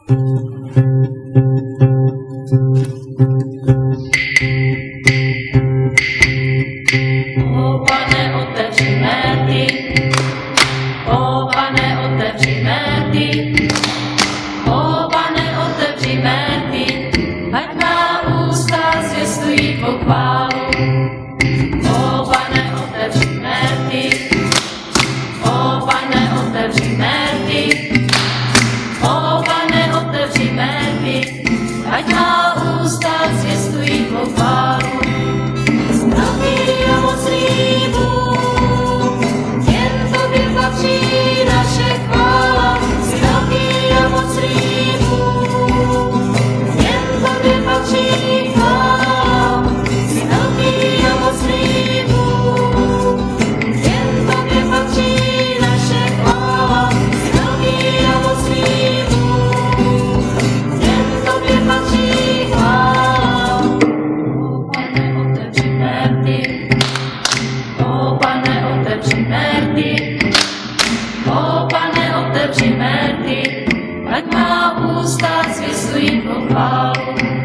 O Pane, otevři mé ty, o Pane, otevři mé ty, o Pane, otevři mé ty, ať má ústa zvěstují tvou chválu. O Pane, otevři mé ty, o Pane, otevři mé ty, o Pane, otevři mé ty, ať má ústa zvěstují tvou chválu. Velký a mocný Bůh, jen tobě patří naše chvála. Jsi velký a mocný Bůh, jen tobě patří chvála. Jsi velký a mocný Bůh, jen tobě patří naše chvála. Jsi velký a mocný Bůh, jen tobě patří chvála. O Pane, otevři mé ty, o Pane, otevři mé ty, ať má ústa zvěstují tvou chválu.